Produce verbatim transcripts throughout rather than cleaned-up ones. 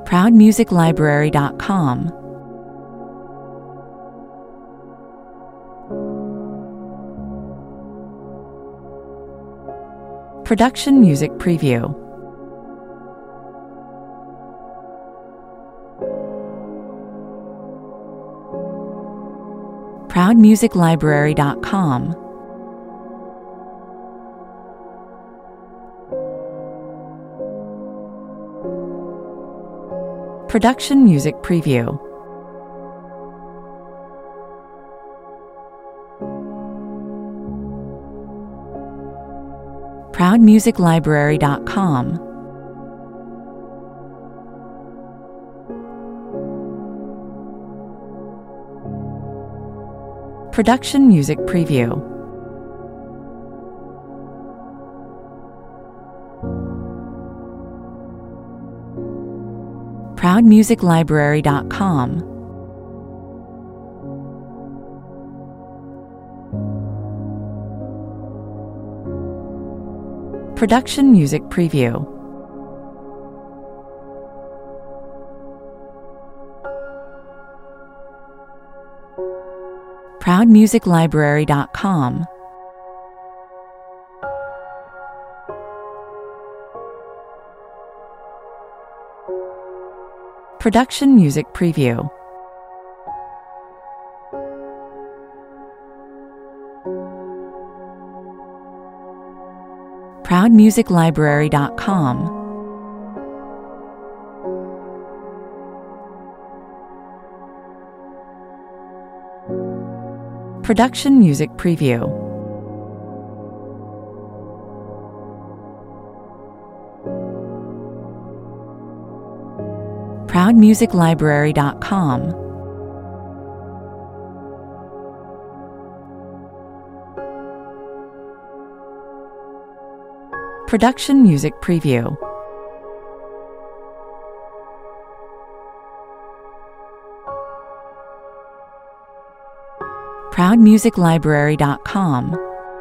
proud music library dot com, Production Music Preview. proud music library dot com, Production Music Preview. proud music library dot com, Production Music Preview. proud music library dot com, Production Music Preview. proud music library dot com, Production Music Preview. proud music library dot com, Production Music Preview. proud music library dot com, Production Music Preview. proud music library dot com,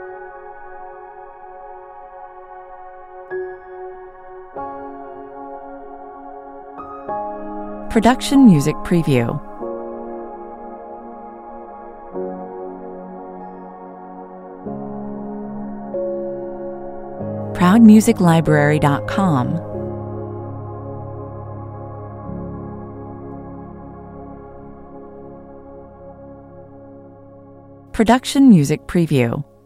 Production Music Preview. proud music library dot com, Production Music Preview.